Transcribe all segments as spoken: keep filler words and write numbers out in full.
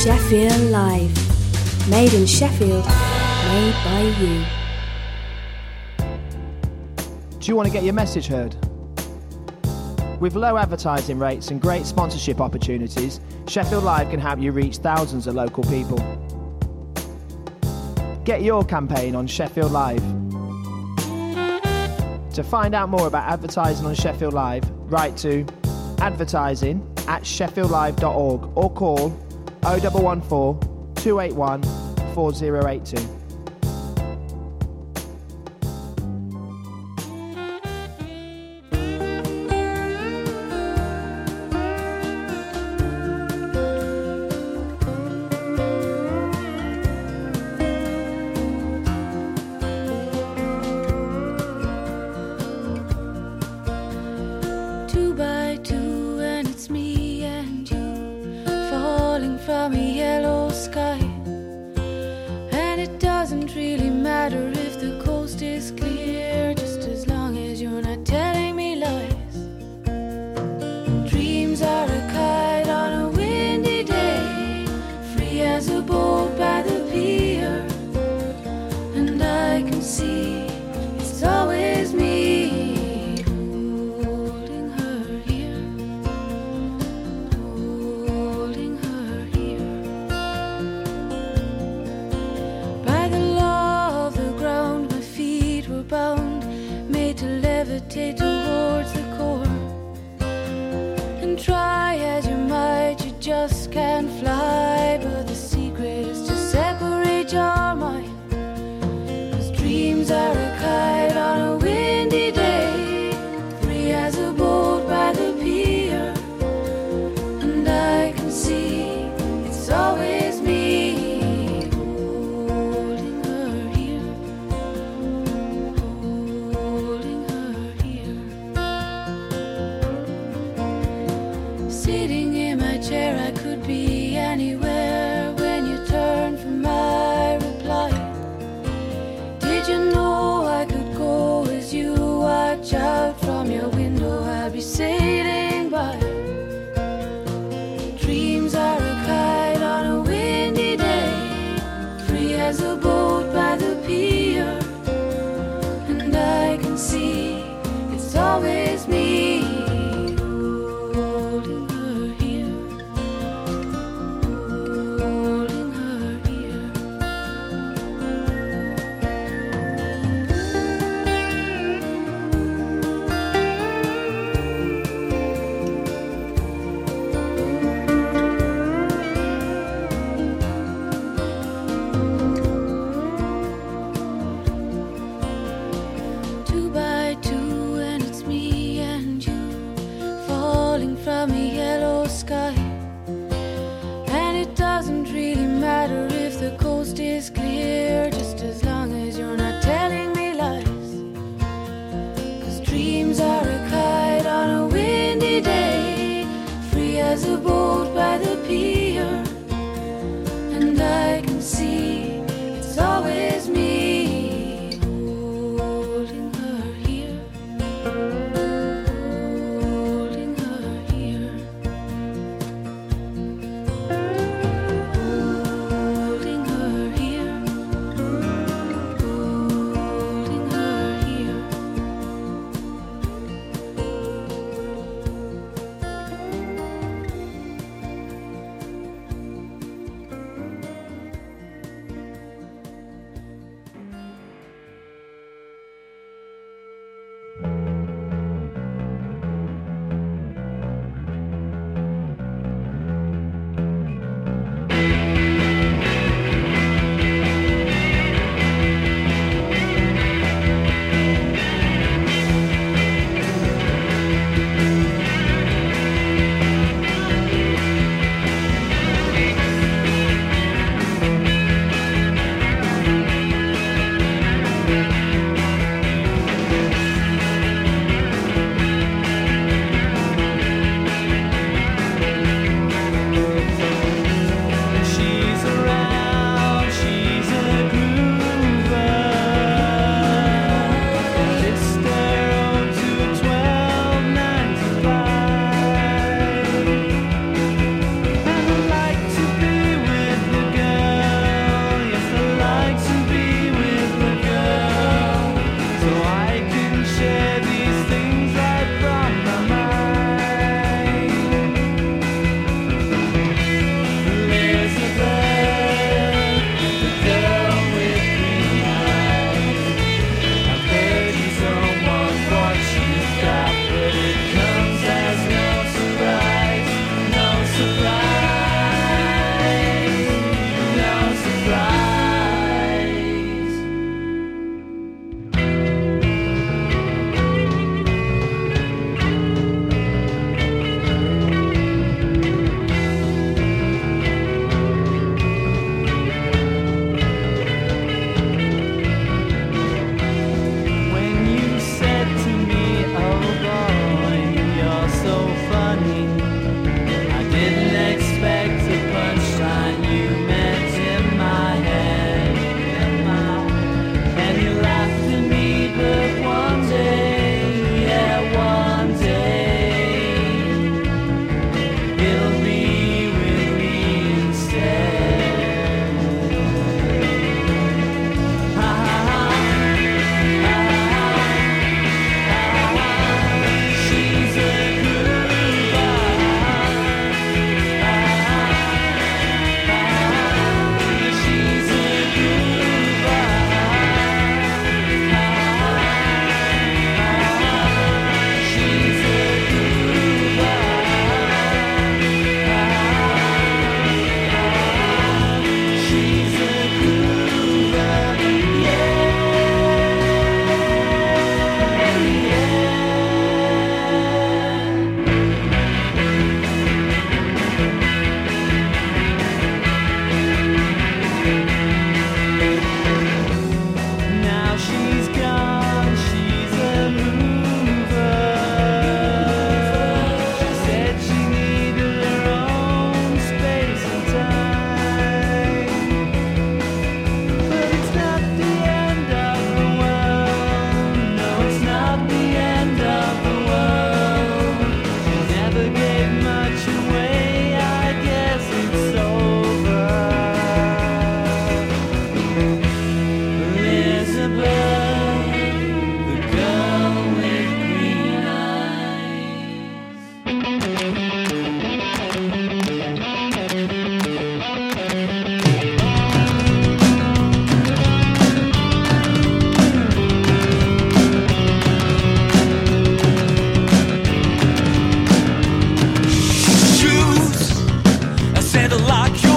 Sheffield Live. Made in Sheffield, made by you. Do you want to get your message heard? With low advertising rates and great sponsorship opportunities, Sheffield Live can help you reach thousands of local people. Get your campaign on Sheffield Live. To find out more about advertising on Sheffield Live, write to advertising at sheffield live dot org or call oh one one four, two eight one, four oh eight two.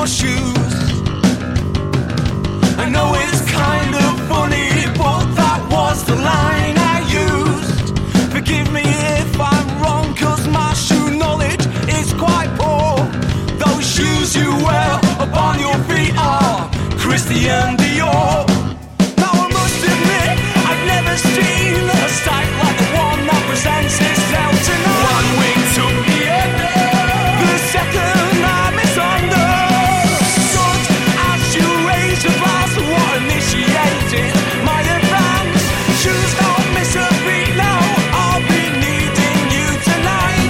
your shoes. I know it's kind of funny, but that was the line I used. Forgive me if I'm wrong, cause my shoe knowledge is quite poor. Those shoes you wear upon your feet are Christian Dior. Now I must admit, I've never seen a sight like the one that presents itself tonight. One wing took me under, the second I misunderstood. As you raise your glass, what initiated my advance? Shoes don't miss a beat now, I'll be needing you tonight.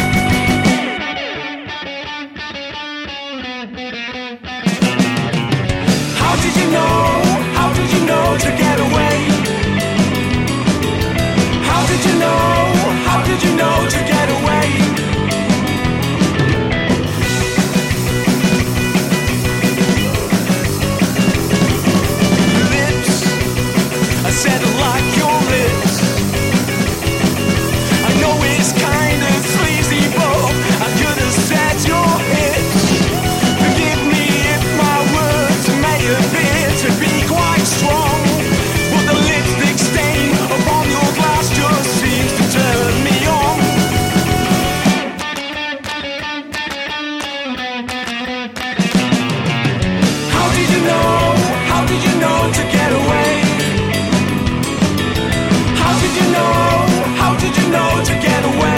How did you know, how did you know to get away? How did you know, how did you know to get away? Lips, I said I like your lips. I know it's kind of sleazy, but I could have said your hips. Forgive me if my words may appear to be quite strong, but the lipstick stain upon your glass just seems to turn me on. How did you know, how did you know to get away? How did you know, how did you know to get away?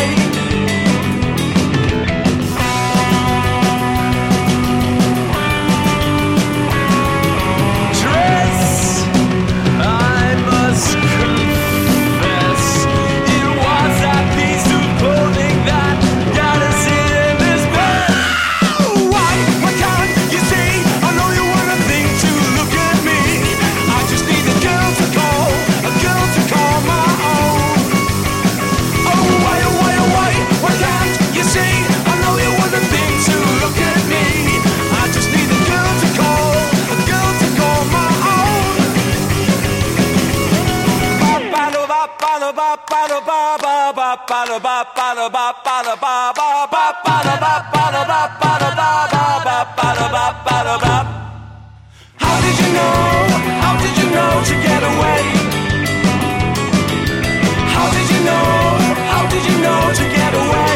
Dress, I must confess, it was that piece of clothing that got us in this bed. Why, why can't you see? I know you wanna think to look at me. I just need a girl to call, a girl to call my own. Oh why, oh why, oh why, why can't you see? I know you wanna think to look at me. I just need a girl to call, a girl to call my own. How did you know, how did you know to get away? How did you know, how did you know to get away?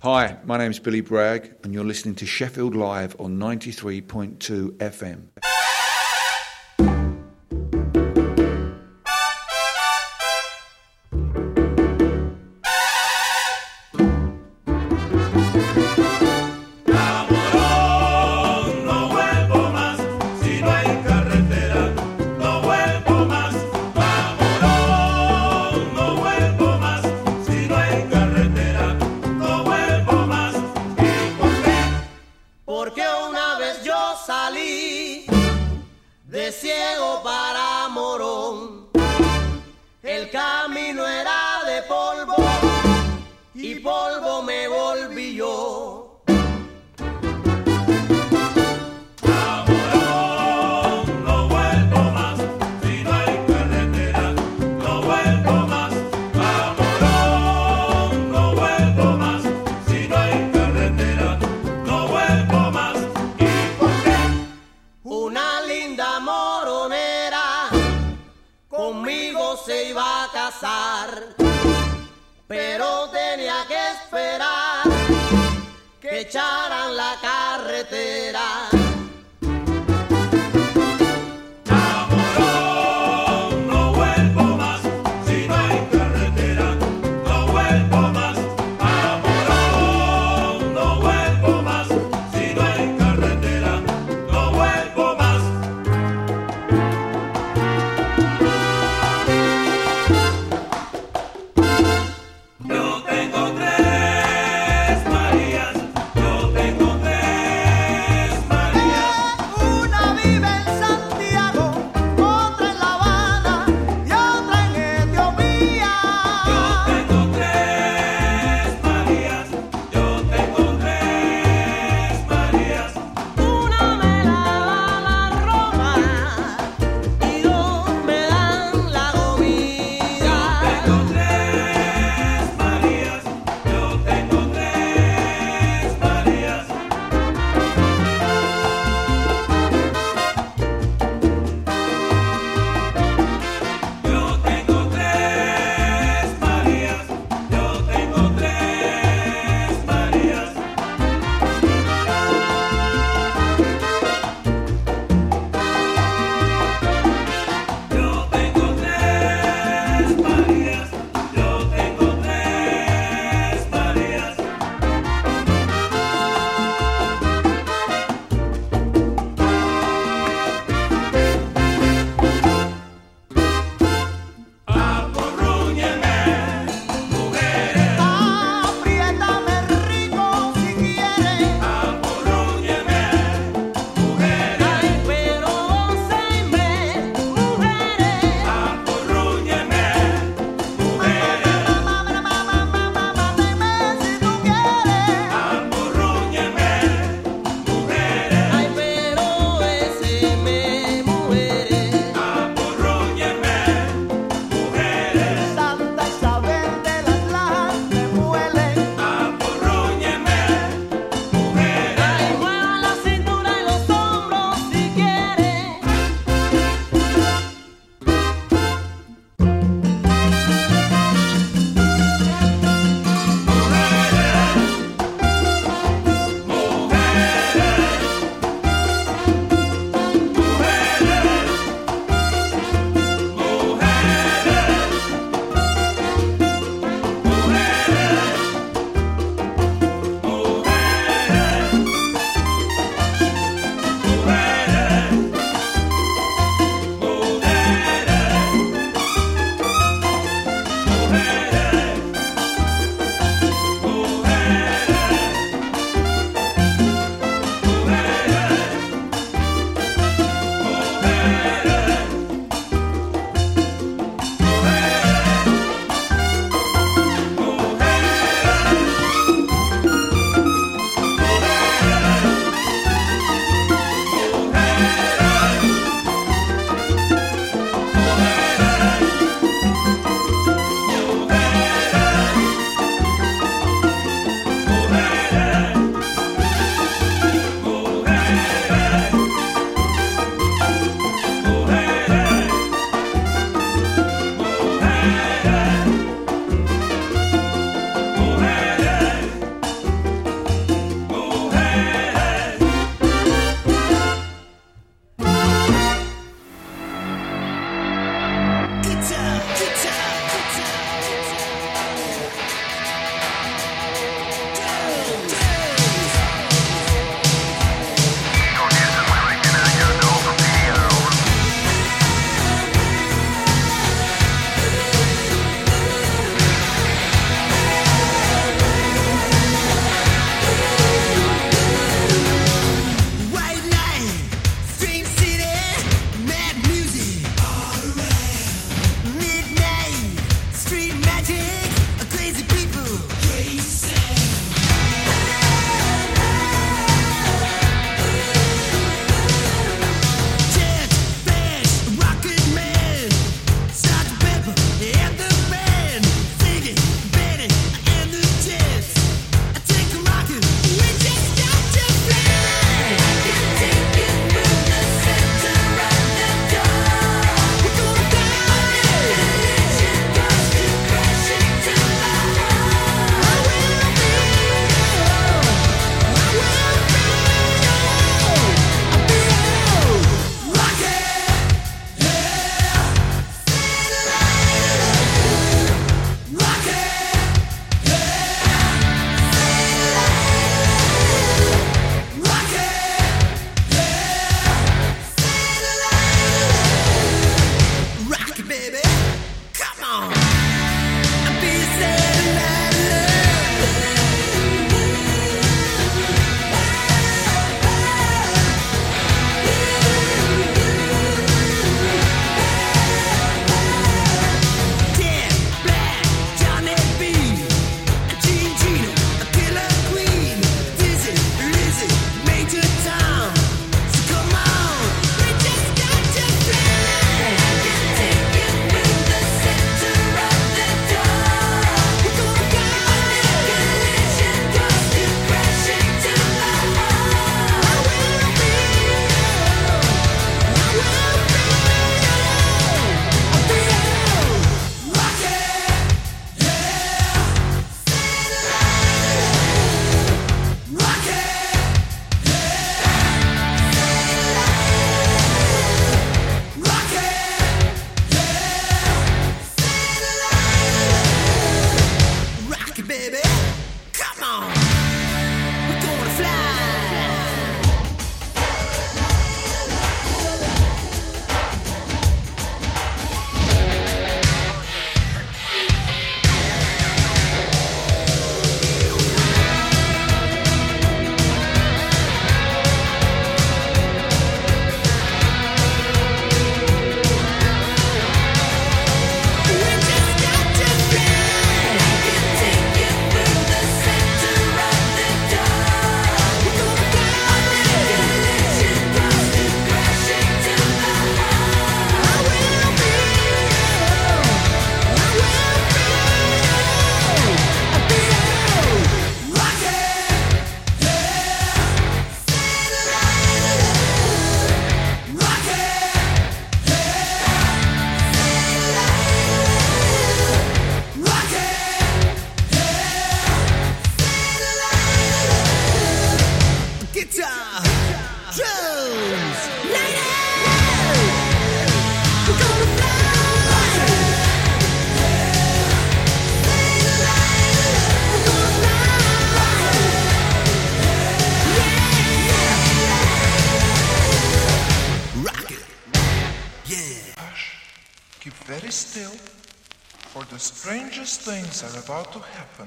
Hi, my name's Billy Bragg, and you're listening to Sheffield Live on ninety-three point two F M. Pero tenía que esperar que echaran la carretera. María. The strangest things are about to happen.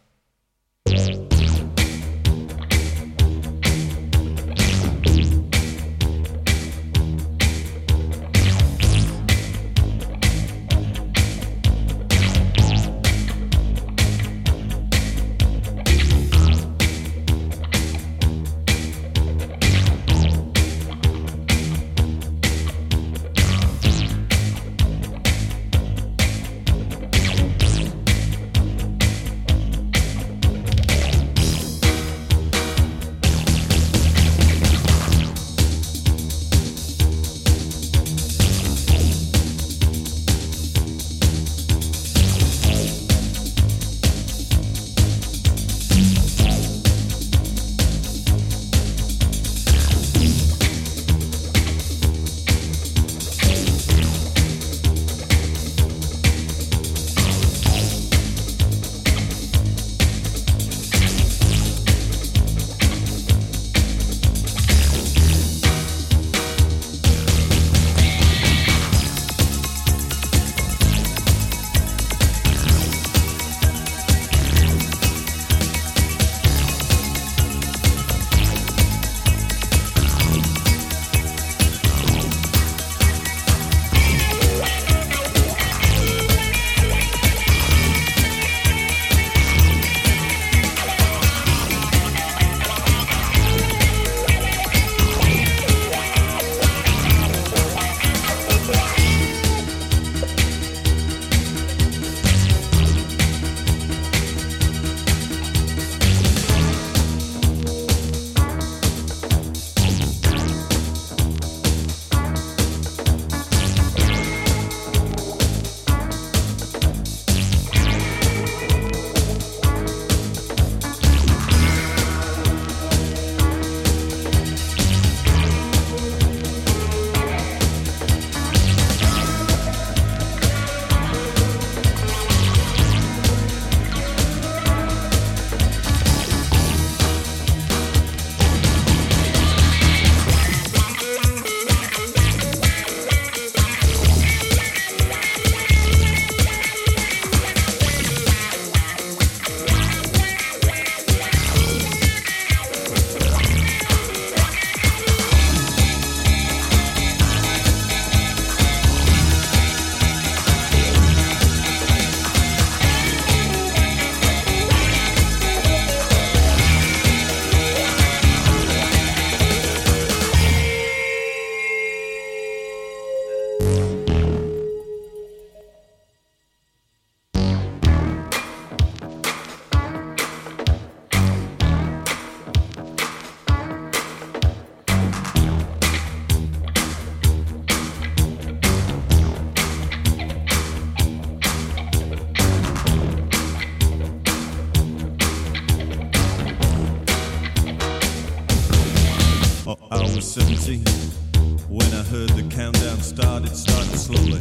seventeen. When I heard the countdown start, it started slowly.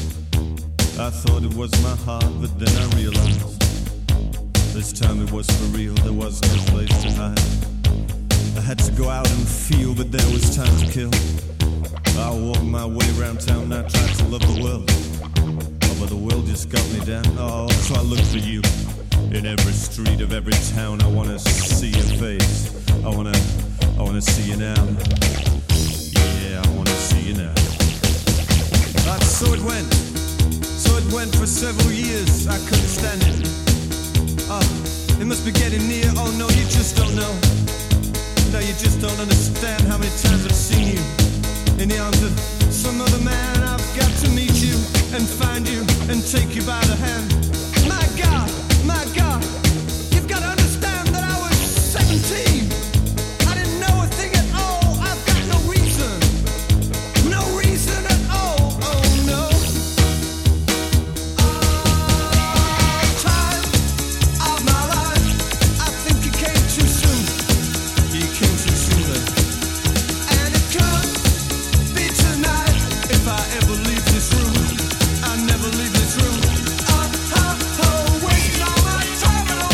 I thought it was my heart, but then I realized this time it was for real, there was no place to hide. I had to go out and feel, but there was time to kill. I walked my way around town and I tried to love the world. Oh, but the world just got me down. Oh, so I look for you in every street of every town. I wanna see your face. I wanna, I wanna see you now. Yeah, I wanna see you now. Uh, so it went. So it went for several years. I couldn't stand it. Oh, it must be getting near. Oh no, you just don't know. No, you just don't understand how many times I've seen you in the arms of some other man. I've got to meet you and find you and take you by the hand. My God, my God, you've got to understand that I was seventeen. I didn't know a thing at all. I've got no reason, no reason at all. Oh no. Oh, time of my life. I think you came too soon. You came too soon then. And it could be tonight if I ever leave this room. I never leave this room. Oh, oh, oh, wasting all my time and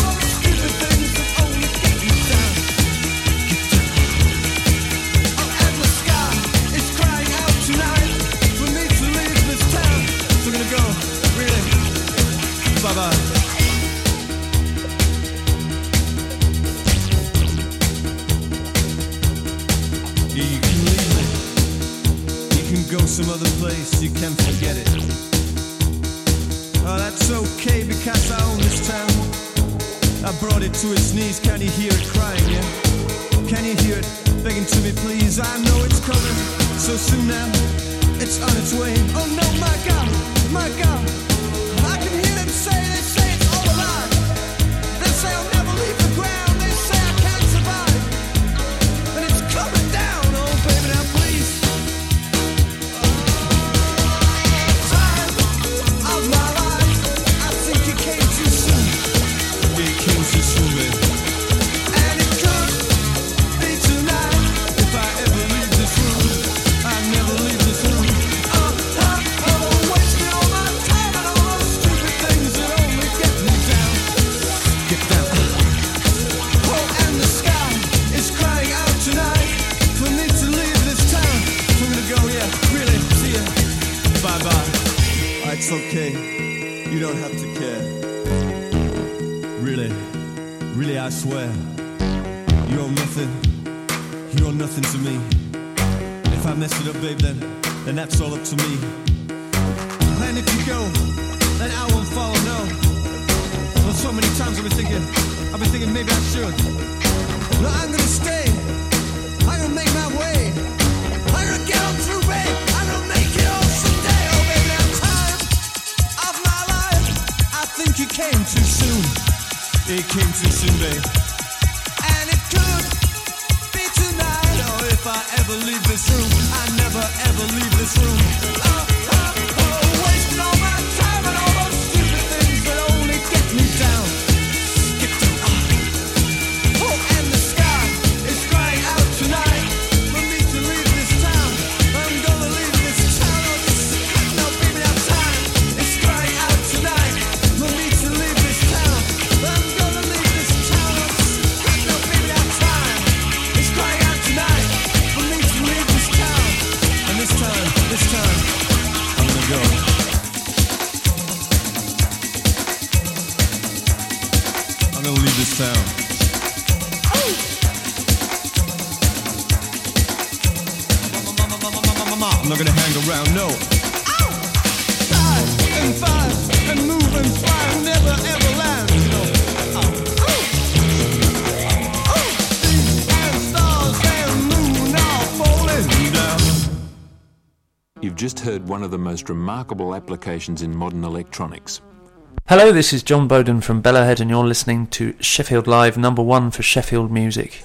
some other place, you can forget it. Oh, that's okay because I own this town. I brought it to its knees, can you hear it crying, yeah? Can you hear it begging to me, please? I know it's coming so soon now, it's on its way. Oh no, my God, my God, I can hear them say, they say it's all a lie. They say I'll never leave the ground, they say I can't survive. And it's coming down, oh baby, now please. Time of my life, I think it came too soon. It came too soon, baby. And it could be tonight if I ever leave this room. I never leave this room. Oh, oh, oh, wasting all my time and all those stupid things that only get me down. Get down. Oh, and the sky is crying out tonight for me to leave this town. For me to go, yeah, really, see ya. Bye-bye. It's okay. You don't have to care. Really, really, I swear. You're nothing. You're nothing to me. If I mess it up, babe, then, then that's all up to me. And if you go, then I won't follow, no. Well, so many times I've been thinking, I've been thinking maybe I should. No, I'm gonna stay. I'm gonna make my way. I'm gonna get on through, babe. I'm gonna make it all someday. Oh, baby, now time of my life. I think it came too soon. It came too soon, babe. And it could be tonight. Oh, if I ever leave this room, I never ever leave this room. Oh, oh, oh, wasting all my time and all those stupid things that only get me down. Get down. Oh, and the sky is crying out tonight for me to leave this town. I'm gonna leave this town. Oh, this, no, baby, now time is crying out tonight for me to leave this town. I'm gonna leave this town. Oh, this, no, baby, now time is crying out tonight for me to leave this town. And this time, this time, I'm gonna go. I'm gonna leave this town. I'm not gonna hang around, no. Fly and fly and move and fly, never ever land, you know. Seas and stars and moon are falling down. You've just heard one of the most remarkable applications in modern electronics. Hello, this is John Bowden from Bellahead and you're listening to Sheffield Live, number one for Sheffield music.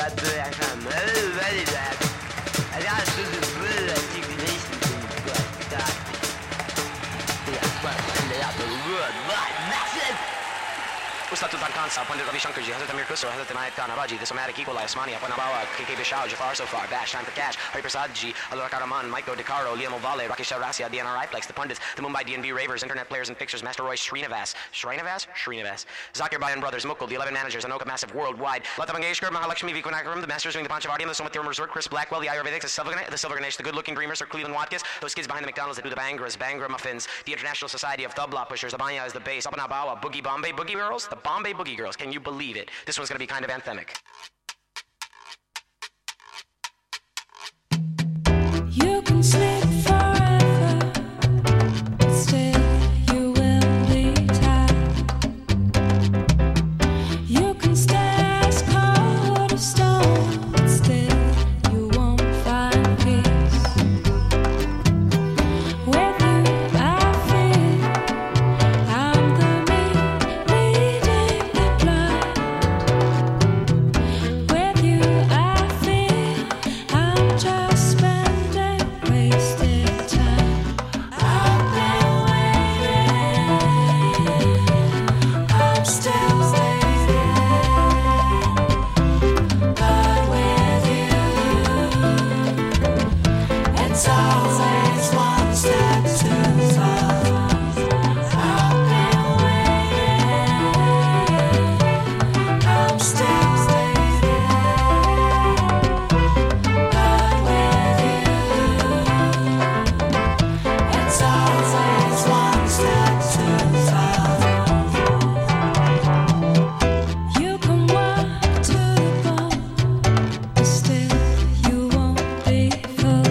ça peut la femme. Euh, allez, là. Alors, je veux la petite glisse. Ustatu Tankansa, Pandit Ravi Shankarji, Hazrat Amir Khusro, Hazrat Inayat Khan Abaji, the somatic equalizer, Osmani, Apanabawa, K K Bishao, Jafar Sofar, Bash, Time for Cash, Hari Prasad Ji, Alur Karaman, Maiko DeCaro, Liam Ovale, Rakesh Rasia, D N R I Plex, the Pundits, the Mumbai D N B Ravers, Internet Players and Fixers, Master Roy Srinivas, Srinivas? Srinivas, Zakir Bayan Brothers, Mukul, the eleven Managers, Anoka Massive Worldwide, Lata Mangeshkar, Mahalakshmi Vikunakaram, the Masters doing the Panchavadiam, the Somathirma Resort, Chris Blackwell, the Ayurvedics, the Silver Ganesh, the Silver Ganesh, the Good Looking Dreamers, Sir Cleveland Watkins, those kids behind the McDonald's that do the Bangras, Bangra Muffins, the International Society of Tabla Pushers, the Banya is the base, Apanabawa, Boogie Bombay Boogie Girls, the Bombay Boogie Girls. Can you believe it? This one's going to be kind of anthemic. You can sleep forever, still you will be tired. You can stay as cold as stone, but still you won't find peace. With you I feel I'm the me leading the blind. With you I feel I'm just spending wasted time. I've been waiting, I'm still waiting, but with you it's always one step too far. I've been waiting, I'm still waiting, but with you it's always one step too far. You can walk to the bone, but still you won't be full.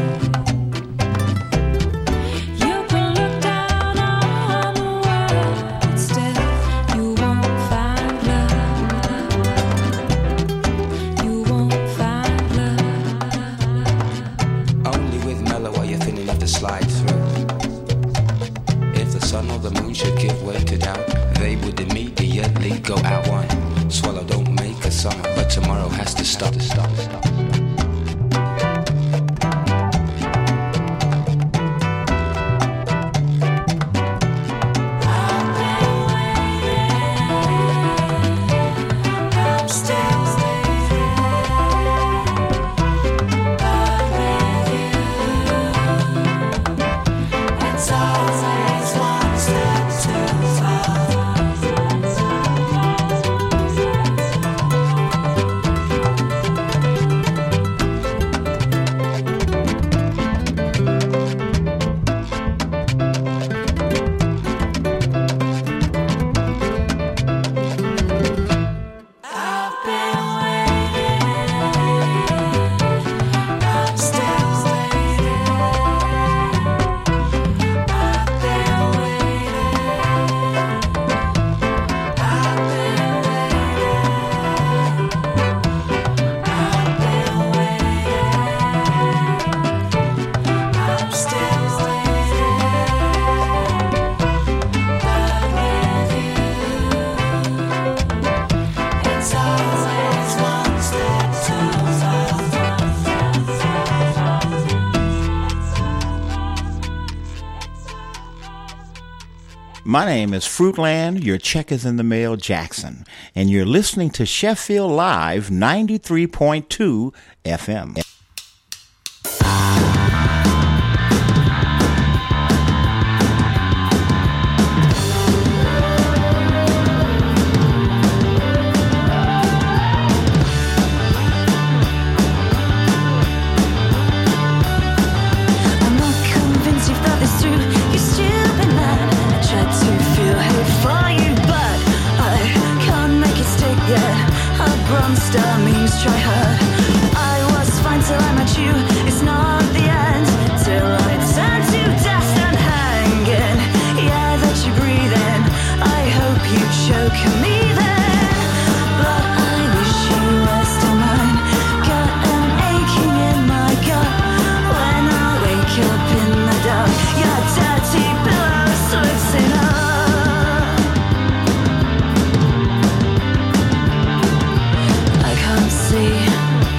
You can look down on the world, but still you won't find love. You won't find love. Only with mellow are you thin enough to slide through. If the sun or the moon should give way to doubt, they would immediately go out. One swallow don't make a summer, but tomorrow has to stop. Stop. Stop. I'm still waiting, but with you it's always one step too far. I've been waiting, I'm still waiting. I've been waiting, I've been waiting, I've been waiting, I'm still waiting, but with you it's always one step too far. My name is Fruitland, your check is in the mail, Jackson, and you're listening to Sheffield Live ninety-three point two F M. I'm not convinced you've thought this through, you stupid man. I tried to feel hate for you, but I can't make it stick yet. A bronze star means try hard. I was fine till I met you, it's not the end. Till I turn to dust and hanging. Yeah, that you breathe in, I hope you choke me then. But I wish you were still mine. Got an aching in my gut when I wake up in the dark. Your dirty pillow slips in up. I can't see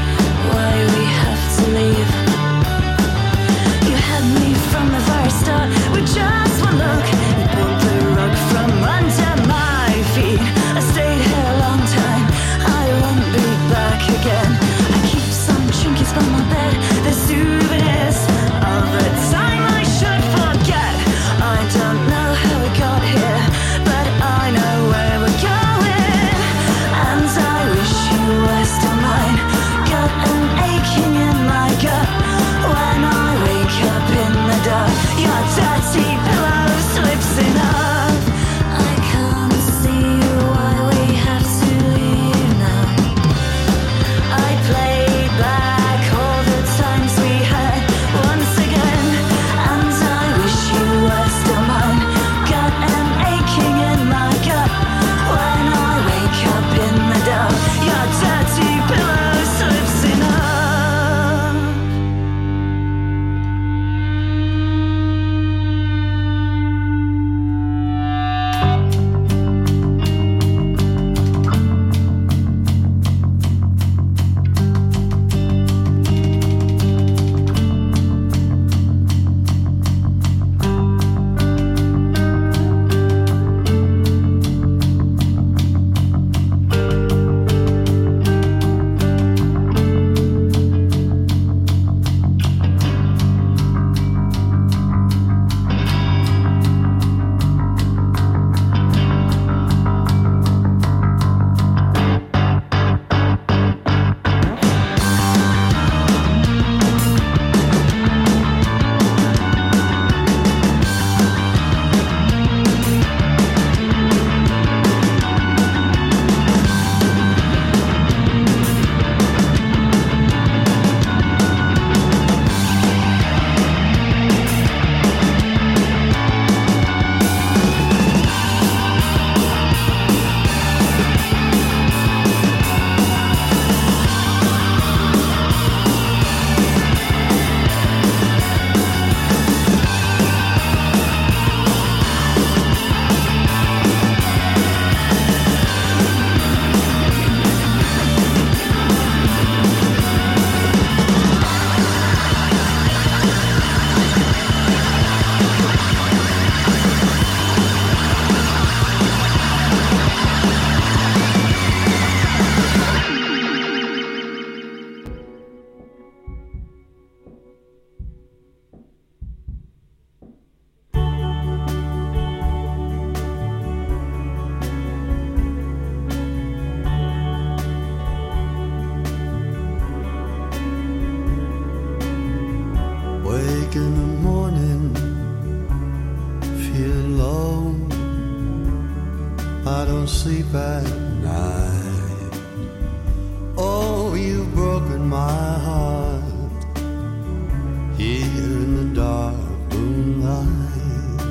don't sleep at night. Oh, you've broken my heart here in the dark moonlight.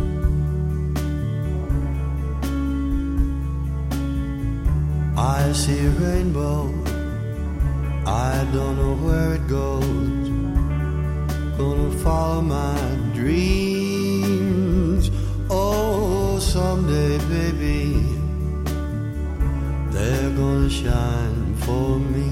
I see a rainbow, I don't know where it goes. Gonna follow my dreams. Oh, someday, baby, they're gonna shine for me.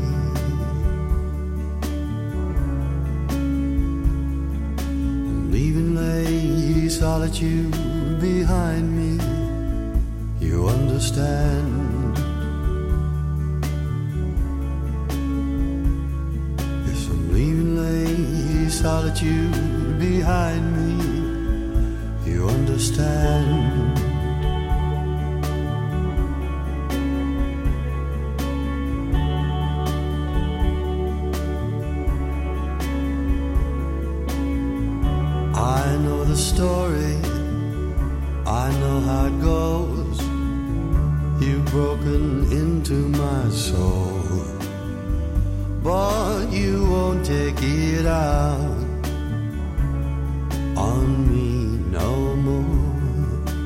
I'm leaving lady solitude behind me. You understand? Yes, I'm leaving lady solitude behind me. You understand? I know the story, I know how it goes. You've broken into my soul, but you won't take it out on me no more.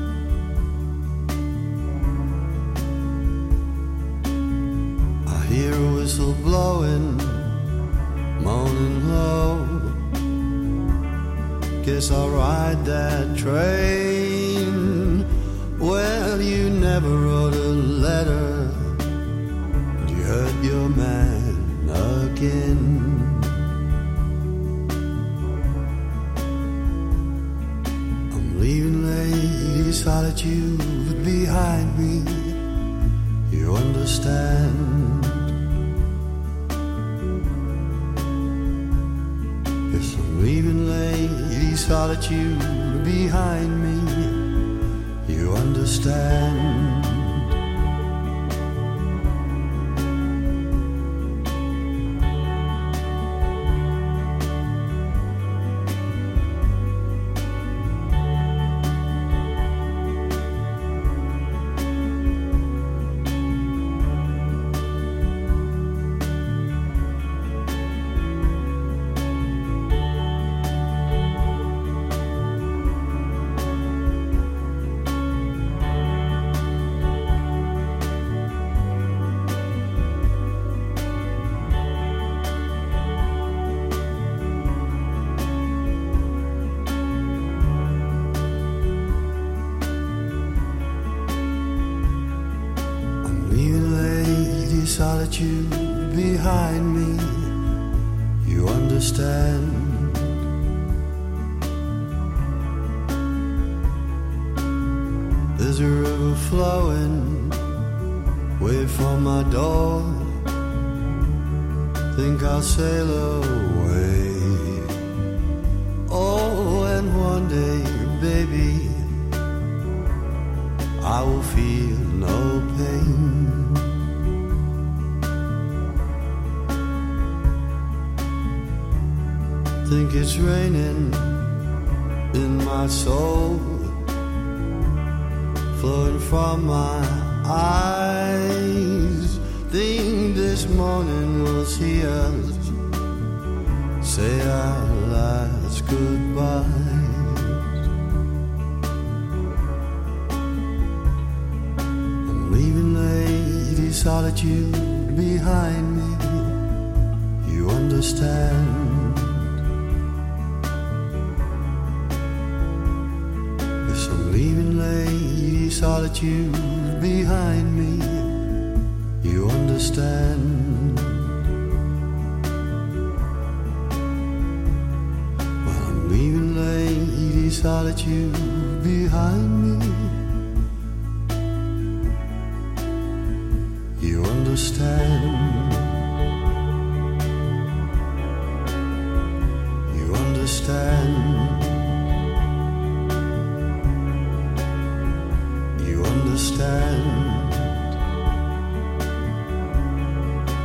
I hear a whistle blowing, moaning low. Guess I'll ride that train. Well, you never wrote a letter, you hurt your man again. Leaving lady solitude behind me. You understand? Yes, I'm leaving lady solitude behind me. You understand? Solitude behind me. You understand? There's a river flowing way from my door. Think I'll sail away. Oh, and one day, baby, I will feel no pain. Think it's raining in my soul, flowing from my eyes. Think this morning we'll see us say our last goodbyes. I'm leaving lady solitude behind me. You understand? Leaving lady solitude behind me. You understand? Well, I'm leaving lady solitude behind me. You understand?